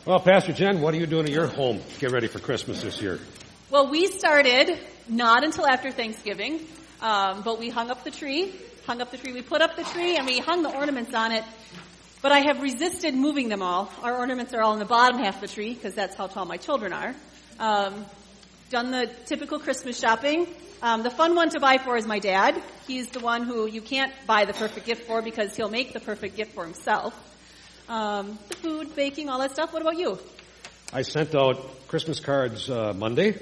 Well, Pastor Jen, what are you doing at your home to get ready for Christmas this year? Well, we started not until after Thanksgiving, but we hung up the tree. We put up the tree, and we hung the ornaments on it. But I have resisted moving them all. Our ornaments are all in the bottom half of the tree, because that's how tall my children are. Done the typical Christmas shopping. The fun one to buy for is my dad. He's the one who you can't buy the perfect gift for because he'll make the perfect gift for himself. The food, baking, all that stuff. What about you? I sent out Christmas cards Monday.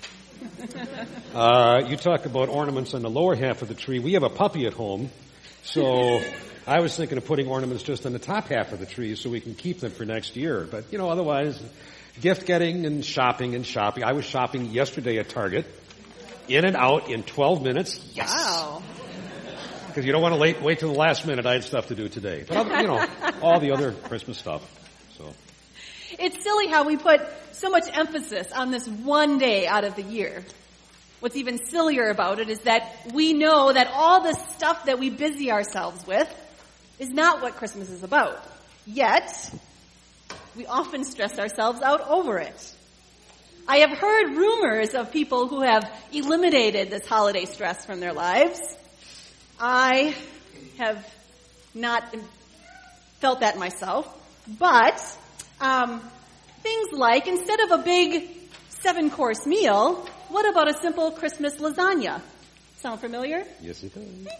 You talk about ornaments on the lower half of the tree. We have a puppy at home, so I was thinking of putting ornaments just on the top half of the tree so we can keep them for next year. But, otherwise, gift getting and shopping. I was shopping yesterday at Target. In and out in 12 minutes. Yes. Wow. Because you don't want to wait till the last minute. I had stuff to do today. But, all the other Christmas stuff. So it's silly how we put so much emphasis on this one day out of the year. What's even sillier about it is that we know that all the stuff that we busy ourselves with is not what Christmas is about. Yet, we often stress ourselves out over it. I have heard rumors of people who have eliminated this holiday stress from their lives. I have not felt that myself, but things like, instead of a big 7-course meal, what about a simple Christmas lasagna? Sound familiar? Yes, it does.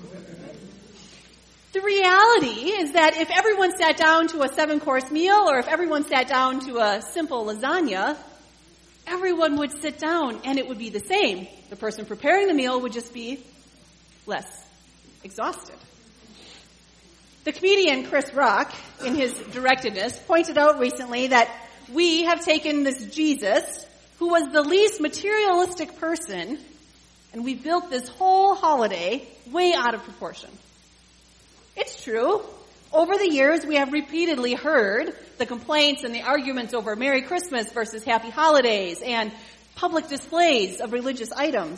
The reality is that if everyone sat down to a 7-course meal, or if everyone sat down to a simple lasagna, everyone would sit down and it would be the same. The person preparing the meal would just be less exhausted. The comedian Chris Rock, in his directedness, pointed out recently that we have taken this Jesus, who was the least materialistic person, and we built this whole holiday way out of proportion. It's true. Over the years, we have repeatedly heard the complaints and the arguments over Merry Christmas versus Happy Holidays and public displays of religious items.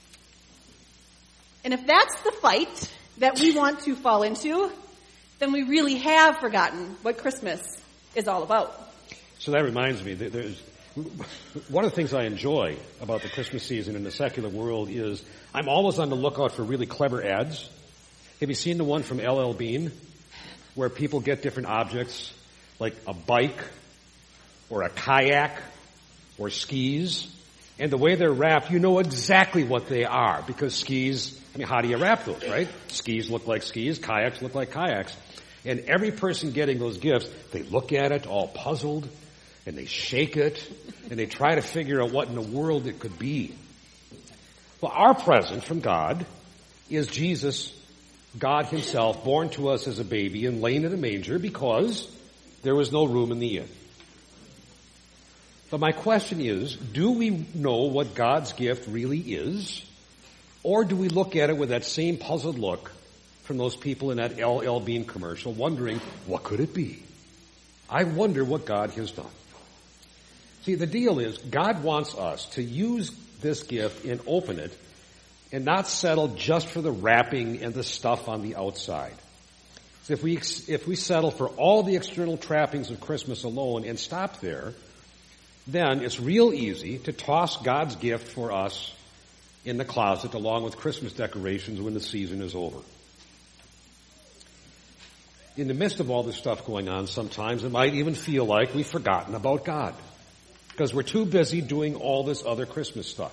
And if that's the fight that we want to fall into, then we really have forgotten what Christmas is all about. So that reminds me, one of the things I enjoy about the Christmas season in the secular world is I'm always on the lookout for really clever ads. Have you seen the one from LL Bean, where people get different objects, like a bike, or a kayak, or skis, and the way they're wrapped, you know exactly what they are, because skis, how do you wrap those, right? Skis look like skis, kayaks look like kayaks. And every person getting those gifts, they look at it all puzzled, and they shake it, and they try to figure out what in the world it could be. Well, our present from God is Jesus, God himself, born to us as a baby and laying in a manger because there was no room in the inn. But my question is, do we know what God's gift really is? Or do we look at it with that same puzzled look from those people in that LL Bean commercial, wondering, what could it be? I wonder what God has done. See, the deal is, God wants us to use this gift and open it and not settle just for the wrapping and the stuff on the outside. So if we settle for all the external trappings of Christmas alone and stop there, then it's real easy to toss God's gift for us in the closet along with Christmas decorations when the season is over. In the midst of all this stuff going on, sometimes it might even feel like we've forgotten about God because we're too busy doing all this other Christmas stuff.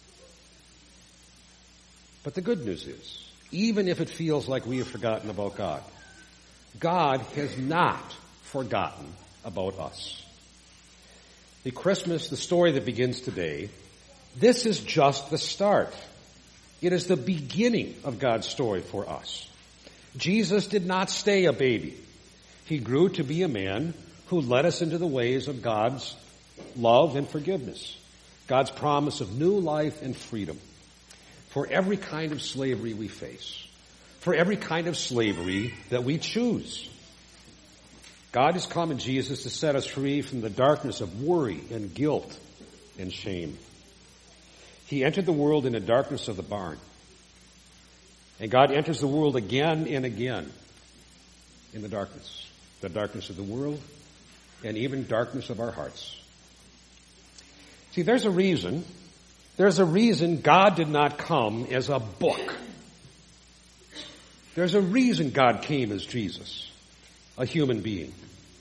But the good news is, even if it feels like we have forgotten about God, God has not forgotten about us. The Christmas, the story that begins today, this is just the start. It is the beginning of God's story for us. Jesus did not stay a baby. He grew to be a man who led us into the ways of God's love and forgiveness, God's promise of new life and freedom for every kind of slavery we face, for every kind of slavery that we choose. God has come in Jesus to set us free from the darkness of worry and guilt and shame. He entered the world in the darkness of the barn. And God enters the world again and again in the darkness of the world and even darkness of our hearts. See, there's a reason. There's a reason God did not come as a book. There's a reason God came as Jesus, a human being.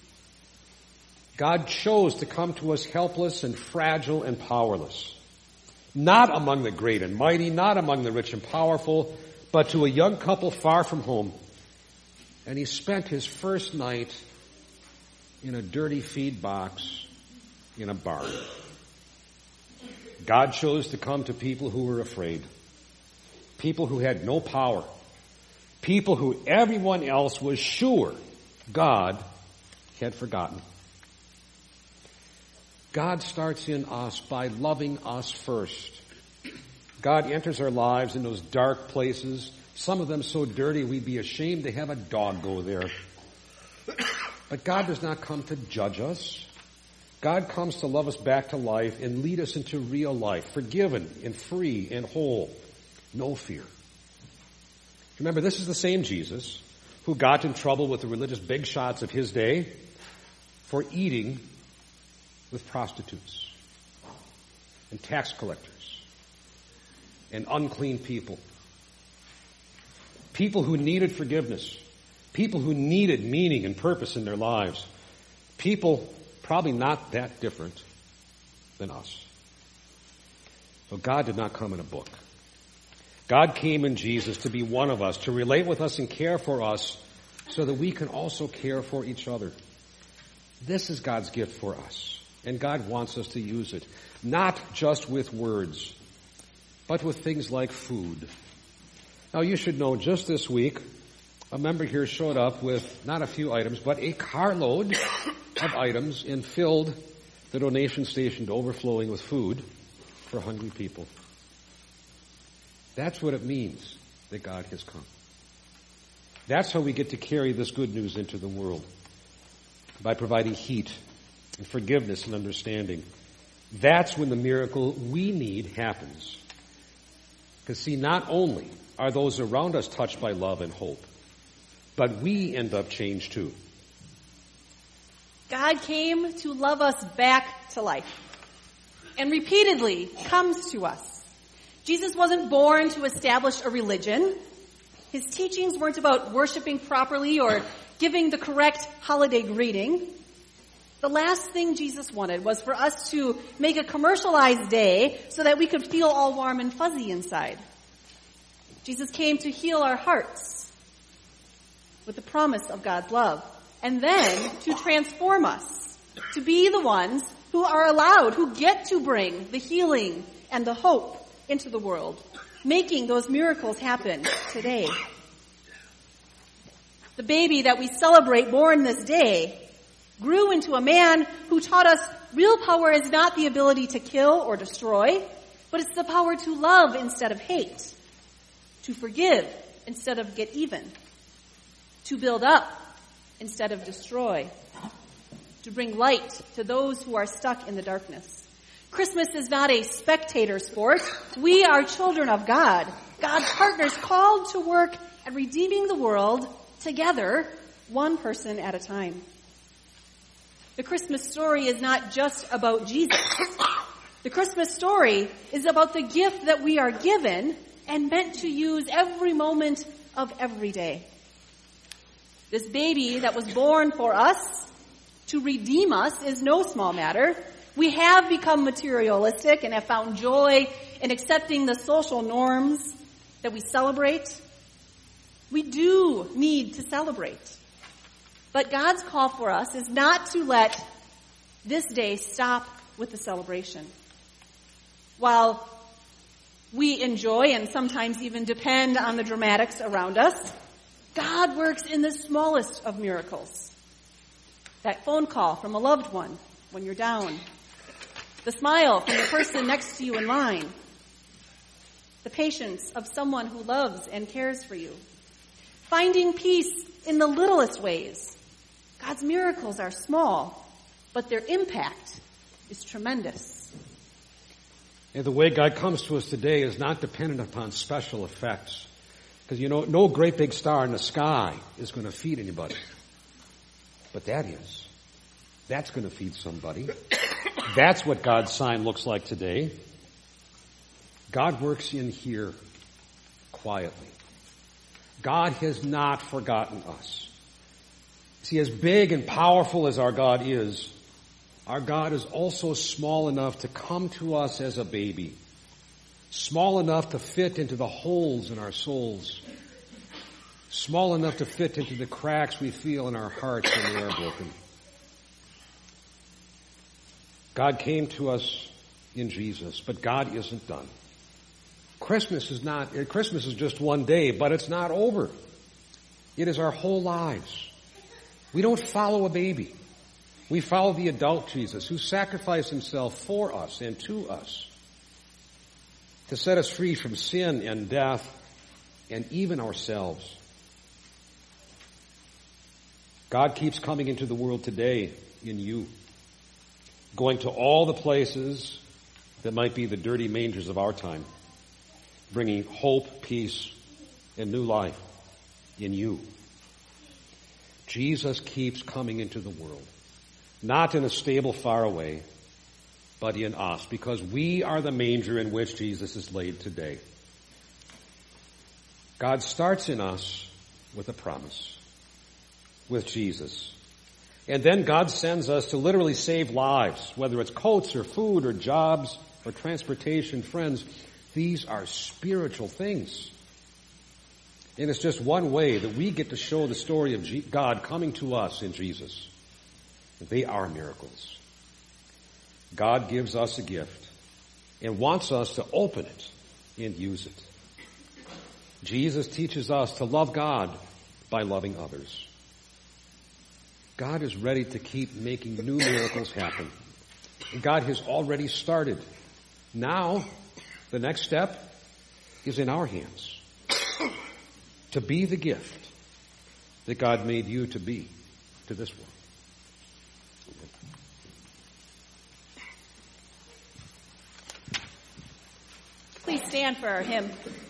God chose to come to us helpless and fragile and powerless. Not among the great and mighty, not among the rich and powerful, but to a young couple far from home. And he spent his first night in a dirty feed box in a barn. God chose to come to people who were afraid, people who had no power, people who everyone else was sure God had forgotten. God starts in us by loving us first. God enters our lives in those dark places, some of them so dirty we'd be ashamed to have a dog go there. But God does not come to judge us. God comes to love us back to life and lead us into real life, forgiven and free and whole. No fear. Remember, this is the same Jesus who got in trouble with the religious big shots of his day for eating with prostitutes and tax collectors and unclean people. People who needed forgiveness. People who needed meaning and purpose in their lives. People probably not that different than us. So God did not come in a book. God came in Jesus to be one of us, to relate with us and care for us so that we can also care for each other. This is God's gift for us. And God wants us to use it, not just with words, but with things like food. Now, you should know, just this week, a member here showed up with not a few items, but a carload of items and filled the donation station to overflowing with food for hungry people. That's what it means that God has come. That's how we get to carry this good news into the world, by providing heat and forgiveness and understanding. That's when the miracle we need happens. Because see, not only are those around us touched by love and hope, but we end up changed too. God came to love us back to life and repeatedly comes to us. Jesus wasn't born to establish a religion. His teachings weren't about worshiping properly or giving the correct holiday greeting. The last thing Jesus wanted was for us to make a commercialized day so that we could feel all warm and fuzzy inside. Jesus came to heal our hearts with the promise of God's love, and then to transform us, to be the ones who are allowed, who get to bring the healing and the hope into the world, making those miracles happen today. The baby that we celebrate born this day grew into a man who taught us real power is not the ability to kill or destroy, but it's the power to love instead of hate, to forgive instead of get even, to build up instead of destroy, to bring light to those who are stuck in the darkness. Christmas is not a spectator sport. We are children of God, God's partners called to work at redeeming the world together, one person at a time. The Christmas story is not just about Jesus. The Christmas story is about the gift that we are given and meant to use every moment of every day. This baby that was born for us to redeem us is no small matter. We have become materialistic and have found joy in accepting the social norms that we celebrate. We do need to celebrate. But God's call for us is not to let this day stop with the celebration. While we enjoy and sometimes even depend on the dramatics around us, God works in the smallest of miracles. That phone call from a loved one when you're down. The smile from the person next to you in line. The patience of someone who loves and cares for you. Finding peace in the littlest ways. God's miracles are small, but their impact is tremendous. And the way God comes to us today is not dependent upon special effects. Because, no great big star in the sky is going to feed anybody. But that is. That's going to feed somebody. That's what God's sign looks like today. God works in here quietly. God has not forgotten us. See, as big and powerful as our God is also small enough to come to us as a baby, small enough to fit into the holes in our souls, small enough to fit into the cracks we feel in our hearts when they are broken. God came to us in Jesus, but God isn't done. Christmas is just one day, but it's not over. It is our whole lives. We don't follow a baby. We follow the adult Jesus who sacrificed himself for us and to us to set us free from sin and death and even ourselves. God keeps coming into the world today in you, going to all the places that might be the dirty mangers of our time, bringing hope, peace, and new life in you. Jesus keeps coming into the world, not in a stable far away, but in us, because we are the manger in which Jesus is laid today. God starts in us with a promise, with Jesus. And then God sends us to literally save lives, whether it's coats or food or jobs or transportation. Friends, these are spiritual things. And it's just one way that we get to show the story of God coming to us in Jesus. They are miracles. God gives us a gift and wants us to open it and use it. Jesus teaches us to love God by loving others. God is ready to keep making new miracles happen. And God has already started. Now, the next step is in our hands. To be the gift that God made you to be to this world. Please stand for our hymn.